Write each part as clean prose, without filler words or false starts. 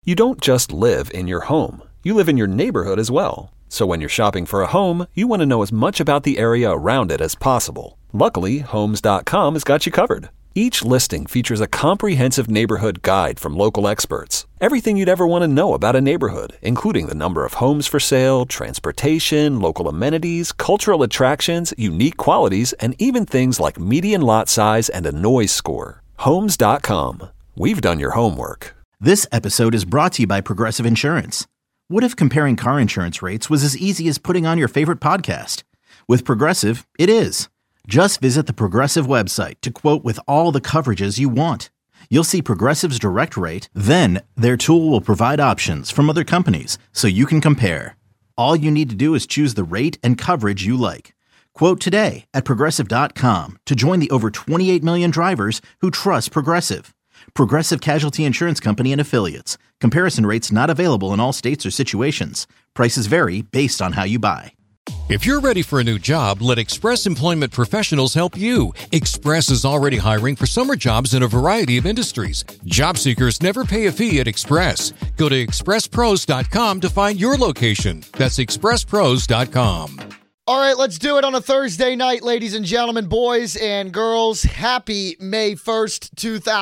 You don't just live in your home. You live in your neighborhood as well. So when you're shopping for a home, you want to know as much about the area around it as possible. Luckily, Homes.com has got you covered. Each listing features a comprehensive neighborhood guide from local experts. Everything you'd ever want to know about a neighborhood, including the number of homes for sale, transportation, local amenities, cultural attractions, unique qualities, and even things like median lot size and a noise score. Homes.com. We've done your homework. This episode is brought to you by Progressive Insurance. What if comparing car insurance rates was as easy as putting on your favorite podcast? With Progressive, it is. Just visit the Progressive website to quote with all the coverages you want. You'll see Progressive's direct rate, then their tool will provide options from other companies so you can compare. All you need to do is choose the rate and coverage you like. Quote today at Progressive.com to join the over 28 million drivers who trust Progressive. Progressive Casualty Insurance Company and Affiliates. Comparison rates not available in all states or situations. Prices vary based on how you buy. If you're ready for a new job, let Express Employment Professionals help you. Express is already hiring for summer jobs in a variety of industries. Job seekers never pay a fee at Express. Go to expresspros.com to find your location. That's expresspros.com. All right, let's do it on a Thursday night, ladies and gentlemen, boys and girls. Happy May 1st,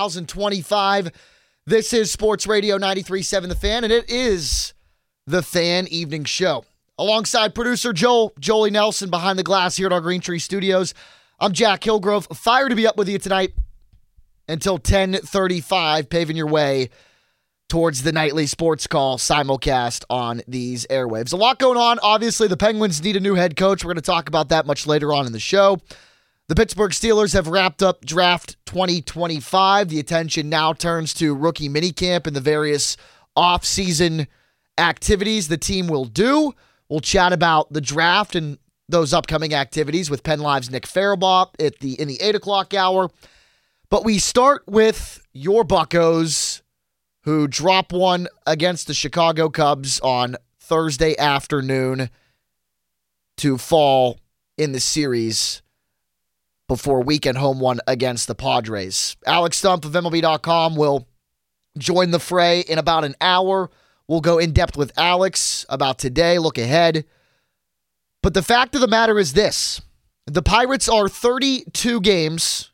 2025. This is Sports Radio 93.7 The Fan, and it is the Fan Evening Show. Alongside producer Jolie Nelson behind the glass here at our Green Tree Studios, I'm Jack Hillgrove. Fired to be up with you tonight until 10:35, paving your way towards the nightly sports call simulcast on these airwaves. A lot going on. Obviously, the Penguins need a new head coach. We're going to talk about that much later on in the show. The Pittsburgh Steelers have wrapped up draft 2025. The attention now turns to rookie minicamp and the various off-season activities the team will do. We'll chat about the draft and those upcoming activities with Penn Live's Nick Farabaugh in the 8 o'clock hour. But we start with your Buccos, who drop one against the Chicago Cubs on Thursday afternoon to fall in the series before weekend home one against the Padres. Alex Stumpf of MLB.com will join the fray in about an hour. We'll go in depth with Alex about today, look ahead. But the fact of the matter is this. The Pirates are 32 games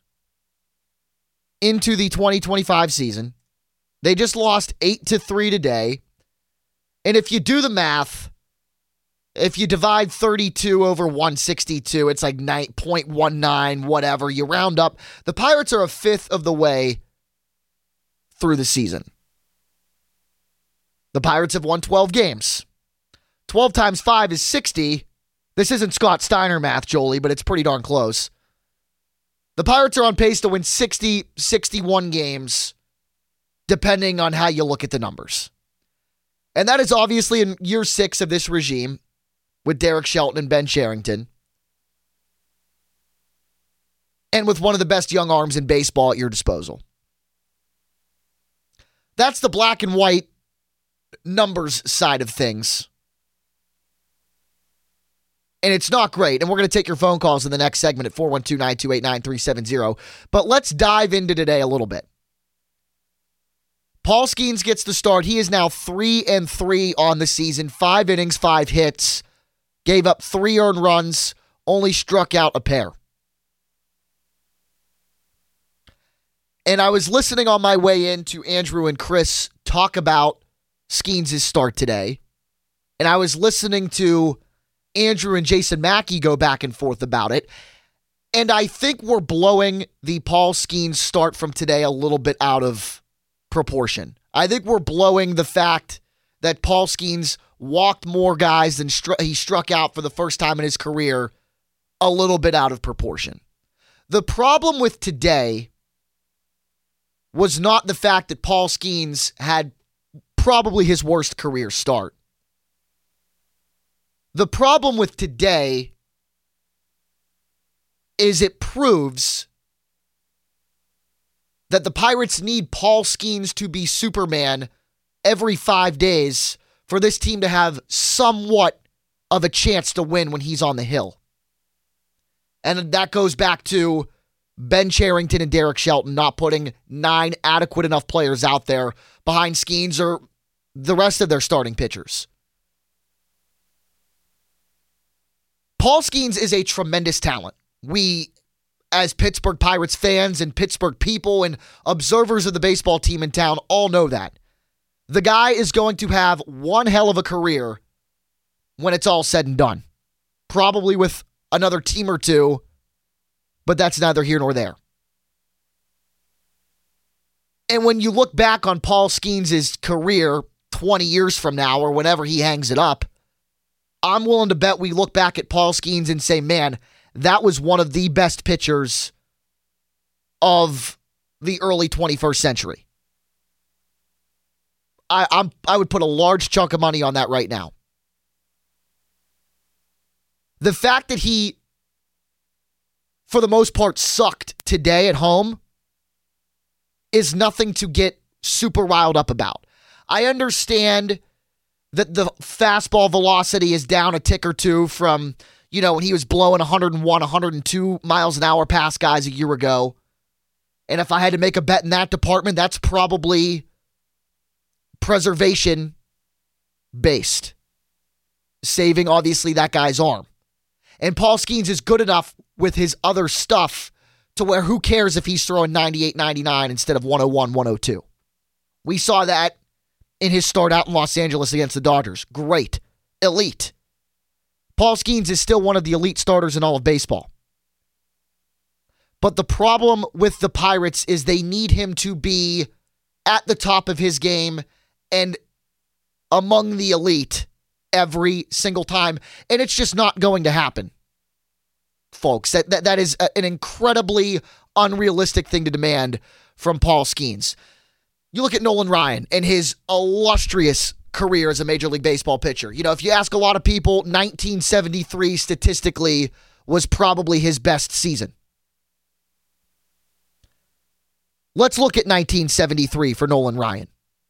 into the 2025 season. They just lost 8-3 today. And if you do the math, if you divide 32 over 162, it's like 9.19, whatever. You round up. The Pirates are a fifth of the way through the season. The Pirates have won 12 games. 12 times 5 is 60. This isn't Scott Steiner math, Jolie, but it's pretty darn close. The Pirates are on pace to win 60, 61 games, depending on how you look at the numbers. And that is obviously in year 6 of this regime with Derek Shelton and Ben Cherington. And with one of the best young arms in baseball at your disposal. That's the black and white numbers side of things. And it's not great. And we're going to take your phone calls in the next segment at 412-928-9370. But let's dive into today a little bit. Paul Skeens gets the start. He is now 3-3 on the season. 5 innings, 5 hits. Gave up 3 earned runs. Only struck out a pair. And I was listening on my way in to Andrew and Chris talk about Skeens' start today. And I was listening to Andrew and Jason Mackey go back and forth about it. And I think we're blowing the Paul Skeens start from today a little bit out of proportion. I think we're blowing the fact that Paul Skeens walked more guys than he struck out for the first time in his career a little bit out of proportion. The problem with today was not the fact that Paul Skeens had probably his worst career start. The problem with today is it proves that the Pirates need Paul Skeens to be Superman every 5 days for this team to have somewhat of a chance to win when he's on the hill. And that goes back to Ben Cherington and Derek Shelton not putting 9 adequate enough players out there behind Skeens, or the rest of their starting pitchers. Paul Skeens is a tremendous talent. We, as Pittsburgh Pirates fans and Pittsburgh people and observers of the baseball team in town, all know that. The guy is going to have one hell of a career when it's all said and done. Probably with another team or two, but that's neither here nor there. And when you look back on Paul Skeens' career 20 years from now or whenever he hangs it up, I'm willing to bet we look back at Paul Skeens and say, man, that was one of the best pitchers of the early 21st century. I would put a large chunk of money on that right now. The fact that he, for the most part, sucked today at home is nothing to get super riled up about. I understand that the fastball velocity is down a tick or two from, when he was blowing 101, 102 miles an hour past guys a year ago. And if I had to make a bet in that department, that's probably preservation based. Saving, obviously, that guy's arm. And Paul Skeens is good enough with his other stuff to where who cares if he's throwing 98, 99 instead of 101, 102. We saw that in his start out in Los Angeles against the Dodgers. Great. Elite. Paul Skeens is still one of the elite starters in all of baseball. But the problem with the Pirates is they need him to be at the top of his game and among the elite every single time. And it's just not going to happen, folks. That is an incredibly unrealistic thing to demand from Paul Skeens. You look at Nolan Ryan and his illustrious career as a Major League Baseball pitcher. If you ask a lot of people, 1973 statistically was probably his best season. Let's look at 1973 for Nolan Ryan.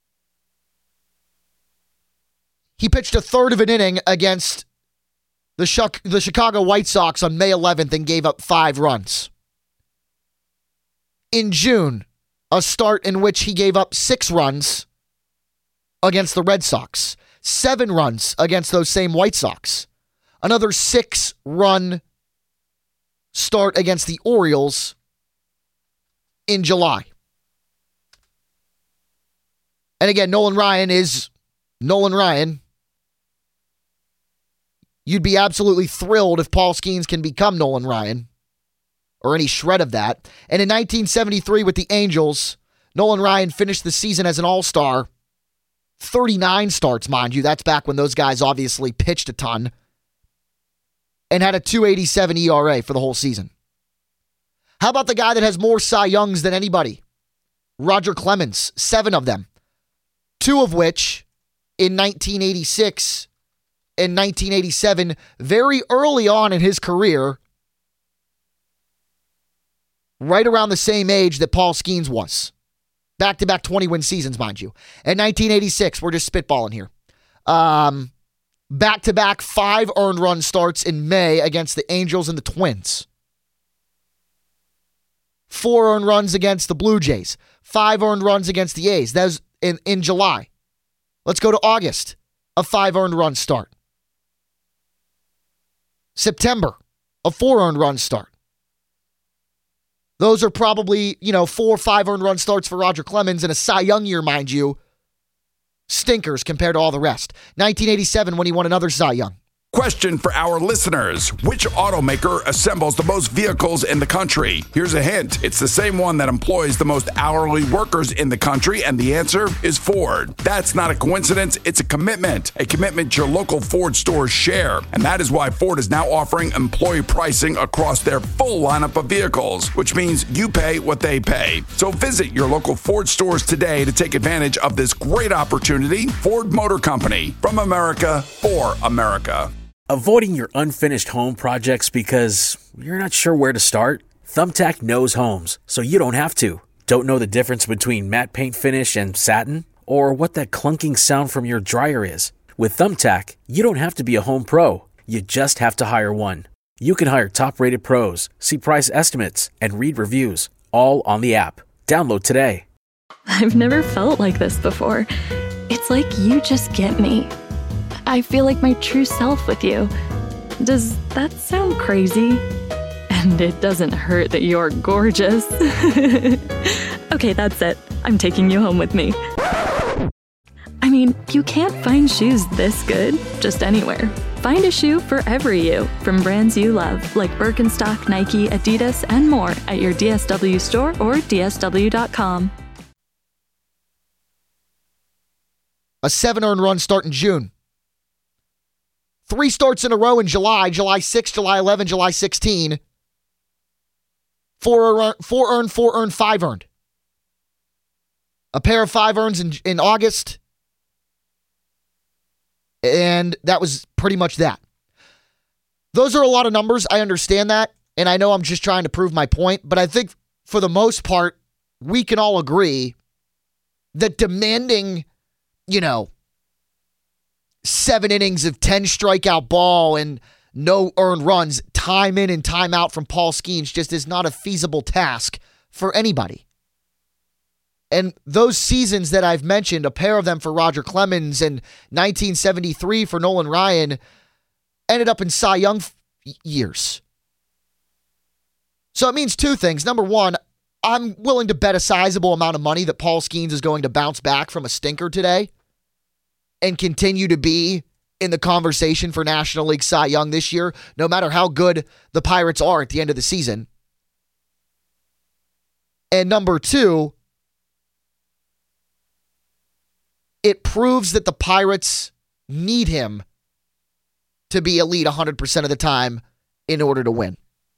He pitched a third of an inning against the Chicago White Sox on May 11th and gave up 5 runs. In June, a start in which he gave up 6 runs against the Red Sox, 7 runs against those same White Sox, another 6-run start against the Orioles in July. And again, Nolan Ryan is Nolan Ryan. You'd be absolutely thrilled if Paul Skeens can become Nolan Ryan, or any shred of that. And in 1973 with the Angels, Nolan Ryan finished the season as an all-star. 39 starts, mind you. That's back when those guys obviously pitched a ton. And had a 2.87 ERA for the whole season. How about the guy that has more Cy Youngs than anybody? Roger Clemens, 7 of them. 2 of which in 1986 and 1987, very early on in his career, right around the same age that Paul Skeens was. Back-to-back 20-win seasons, mind you. In 1986, we're just spitballing here. Back-to-back 5 earned run starts in May against the Angels and the Twins. 4 earned runs against the Blue Jays. 5 earned runs against the A's. That was in July. Let's go to August. A 5 earned run start. September. A 4 earned run start. Those are probably, 4 or 5 earned run starts for Roger Clemens in a Cy Young year, mind you. Stinkers compared to all the rest. 1987 when he won another Cy Young. Question for our listeners. Which automaker assembles the most vehicles in the country? Here's a hint. It's the same one that employs the most hourly workers in the country, and the answer is Ford. That's not a coincidence. It's a commitment your local Ford stores share. And that is why Ford is now offering employee pricing across their full lineup of vehicles, which means you pay what they pay. So visit your local Ford stores today to take advantage of this great opportunity. Ford Motor Company, from America, for America. Avoiding your unfinished home projects because you're not sure where to start? Thumbtack knows homes, so you don't have to. Don't know the difference between matte paint finish and satin? Or what that clunking sound from your dryer is? With Thumbtack, you don't have to be a home pro. You just have to hire one. You can hire top-rated pros, see price estimates, and read reviews, all on the app. Download today. I've never felt like this before. It's like you just get me. I feel like my true self with you. Does that sound crazy? And it doesn't hurt that you're gorgeous. Okay, that's it. I'm taking you home with me. I mean, you can't find shoes this good just anywhere. Find a shoe for every you from brands you love, like Birkenstock, Nike, Adidas, and more at your DSW store or DSW.com. A 7 earned run start in June. 3 starts in a row in July, July 6, July 11, July 16. 4 earned, 5 earned. A pair of 5 earns in August. And that was pretty much that. Those are a lot of numbers. I understand that. And I know I'm just trying to prove my point. But I think for the most part, we can all agree that demanding, 7 innings of 10 strikeout ball and no earned runs, time in and time out from Paul Skeens just is not a feasible task for anybody. And those seasons that I've mentioned, a pair of them for Roger Clemens and 1973 for Nolan Ryan, ended up in Cy Young years. So it means 2 things. Number one, I'm willing to bet a sizable amount of money that Paul Skeens is going to bounce back from a stinker today and continue to be in the conversation for National League Cy Young this year, no matter how good the Pirates are at the end of the season. And number 2, it proves that the Pirates need him to be elite 100% of the time in order to win.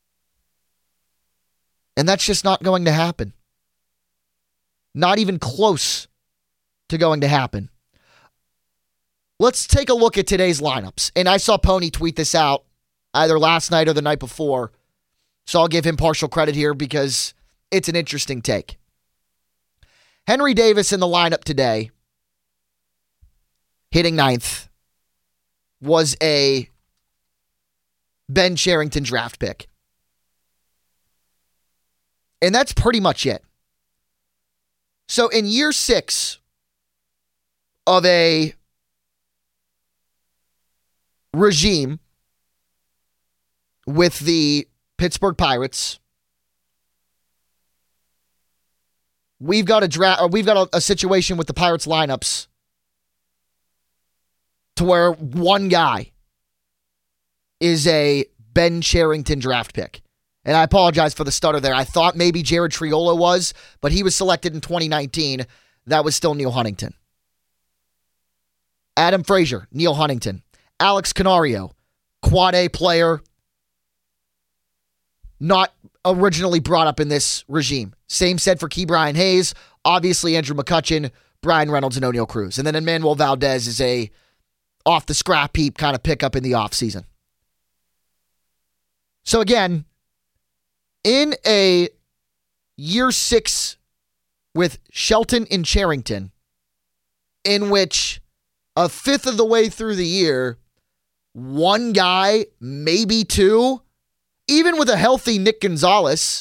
And that's just not going to happen. Not even close to going to happen. Let's take a look at today's lineups. And I saw Pony tweet this out either last night or the night before. So I'll give him partial credit here because it's an interesting take. Henry Davis in the lineup today, hitting 9th, was a Ben Cherington draft pick. And that's pretty much it. So in year 6 of a regime with the Pittsburgh Pirates, we've got a situation with the Pirates lineups to where one guy is a Ben Cherington draft pick. And I apologize for the stutter there. I thought maybe Jared Triolo was, but he was selected in 2019. That was still Neil Huntington. Adam Frazier, Neil Huntington. Alex Canario, quad A player, not originally brought up in this regime. Same said for Key Brian Hayes, obviously Andrew McCutchen, Brian Reynolds, and Oneil Cruz. And then Emmanuel Valdez is a off the scrap heap kind of pickup in the offseason. So again, in a year 6 with Shelton and Cherington, in which a fifth of the way through the year, one guy, maybe 2, even with a healthy Nick Gonzalez,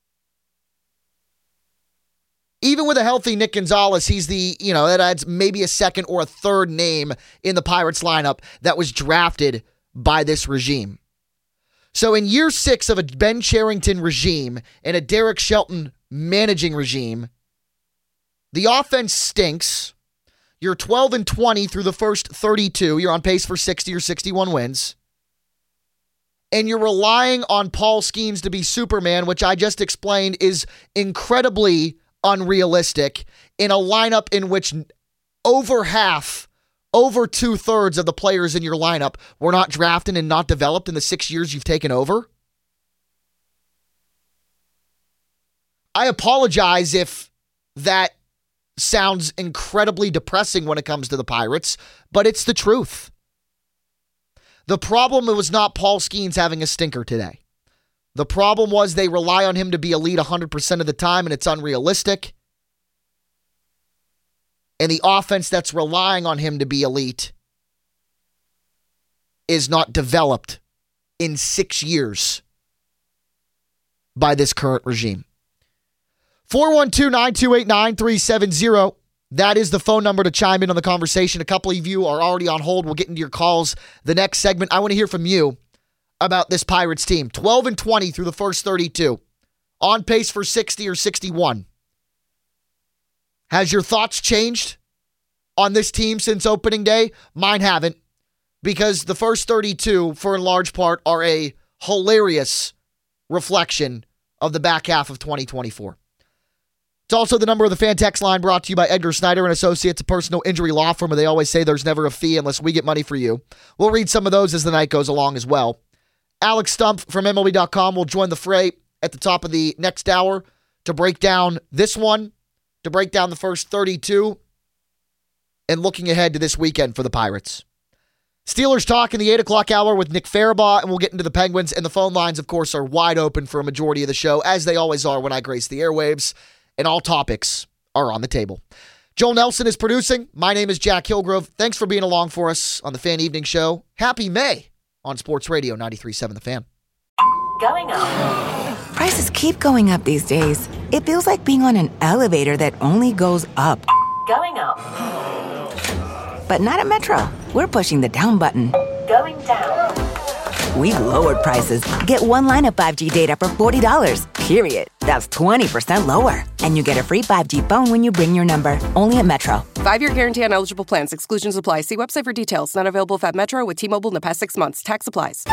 he's the, that adds maybe a second or a third name in the Pirates lineup that was drafted by this regime. So in year 6 of a Ben Cherington regime and a Derek Shelton managing regime, the offense stinks. You're 12-20 through the first 32. You're on pace for 60 or 61 wins. And you're relying on Paul Skeens to be Superman, which I just explained is incredibly unrealistic in a lineup in which over 2/3 of the players in your lineup were not drafted and not developed in the 6 years you've taken over. I apologize if that sounds incredibly depressing when it comes to the Pirates, but it's the truth. The problem was not Paul Skeens having a stinker today. The problem was they rely on him to be elite 100% of the time, and it's unrealistic. And the offense that's relying on him to be elite is not developed in 6 years by this current regime. 412-928-9370. That is the phone number to chime in on the conversation. A couple of you are already on hold. We'll get into your calls the next segment. I want to hear from you about this Pirates team. 12-20 through the first 32. On pace for 60 or 61. Has your thoughts changed on this team since opening day? Mine haven't, because the first 32, for in large part, are a hilarious reflection of the back half of 2024. It's also the number of the fan text line, brought to you by Edgar Snyder and Associates, a personal injury law firm, where they always say there's never a fee unless we get money for you. We'll read some of those as the night goes along as well. Alex Stumpf from MLB.com will join the fray at the top of the next hour to break down this one, to break down the first 32, and looking ahead to this weekend for the Pirates. Steelers talk in the 8 o'clock hour with Nick Farabaugh, and we'll get into the Penguins. And the phone lines, of course, are wide open for a majority of the show, as they always are when I grace the airwaves. And all topics are on the table. Joel Nelson is producing. My name is Jack Hillgrove. Thanks for being along for us on the Fan Evening Show. Happy May on Sports Radio 93.7 The Fan. Going up. Prices keep going up these days. It feels like being on an elevator that only goes up. Going up. But not at Metro. We're pushing the down button. Going down. We've lowered prices. Get one line of 5G data for $40, period. That's 20% lower. And you get a free 5G phone when you bring your number. Only at Metro. 5-year guarantee on eligible plans. Exclusions apply. See website for details. Not available at Metro with T-Mobile in the past 6 months. Tax applies.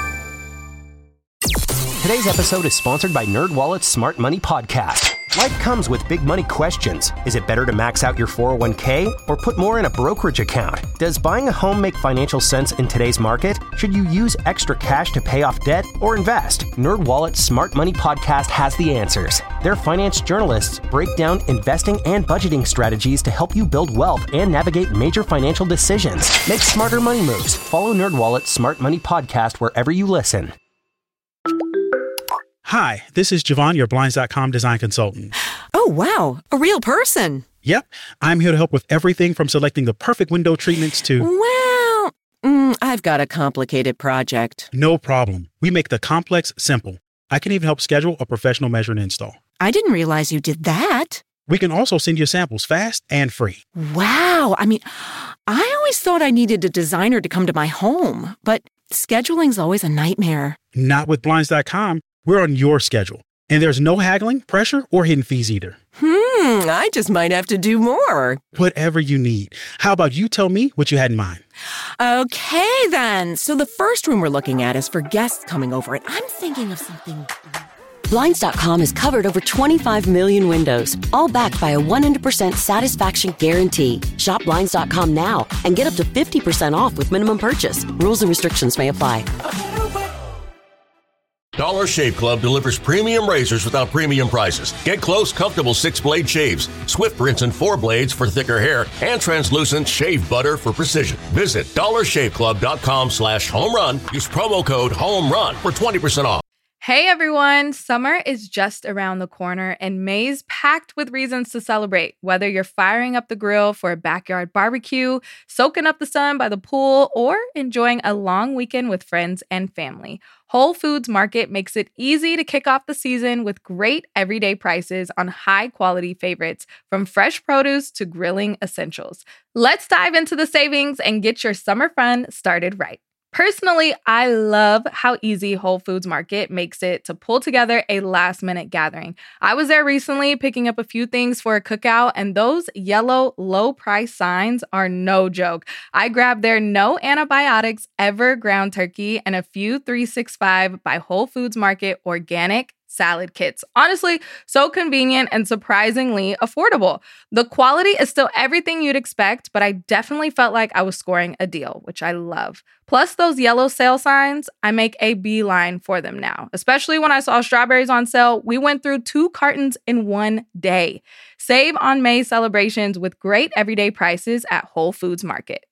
Today's episode is sponsored by NerdWallet's Smart Money Podcast. Life comes with big money questions. Is it better to max out your 401k or put more in a brokerage account? Does buying a home make financial sense in today's market? Should you use extra cash to pay off debt or invest? NerdWallet's Smart Money Podcast has the answers. Their finance journalists break down investing and budgeting strategies to help you build wealth and navigate major financial decisions. Make smarter money moves. Follow NerdWallet's Smart Money Podcast wherever you listen. Hi, this is Javon, your Blinds.com design consultant. Oh, wow. A real person. Yep. I'm here to help with everything from selecting the perfect window treatments to... Well, I've got a complicated project. No problem. We make the complex simple. I can even help schedule a professional measure and install. I didn't realize you did that. We can also send you samples fast and free. Wow. I mean, I always thought I needed a designer to come to my home, but scheduling's always a nightmare. Not with Blinds.com. We're on your schedule, and there's no haggling, pressure, or hidden fees either. I just might have to do more. Whatever you need. How about you tell me what you had in mind? Okay, then. So the first room we're looking at is for guests coming over, and I'm thinking of something... Blinds.com has covered over 25 million windows, all backed by a 100% satisfaction guarantee. Shop Blinds.com now and get up to 50% off with minimum purchase. Rules and restrictions may apply. Dollar Shave Club delivers premium razors without premium prices. Get close, comfortable 6-blade shaves, Swift rinse and 4 blades for thicker hair, and translucent shave butter for precision. Visit dollarshaveclub.com/home run. Use promo code HOMERUN for 20% off. Hey everyone, summer is just around the corner and May's packed with reasons to celebrate. Whether you're firing up the grill for a backyard barbecue, soaking up the sun by the pool, or enjoying a long weekend with friends and family, Whole Foods Market makes it easy to kick off the season with great everyday prices on high-quality favorites, from fresh produce to grilling essentials. Let's dive into the savings and get your summer fun started right. Personally, I love how easy Whole Foods Market makes it to pull together a last-minute gathering. I was there recently picking up a few things for a cookout, and those yellow low-price signs are no joke. I grabbed their no antibiotics ever ground turkey and a few 365 by Whole Foods Market organic salad kits. Honestly, so convenient and surprisingly affordable. The quality is still everything you'd expect, but I definitely felt like I was scoring a deal, which I love. Plus those yellow sale signs, I make a beeline for them now. Especially when I saw strawberries on sale, we went through 2 cartons in one day. Save on May celebrations with great everyday prices at Whole Foods Market.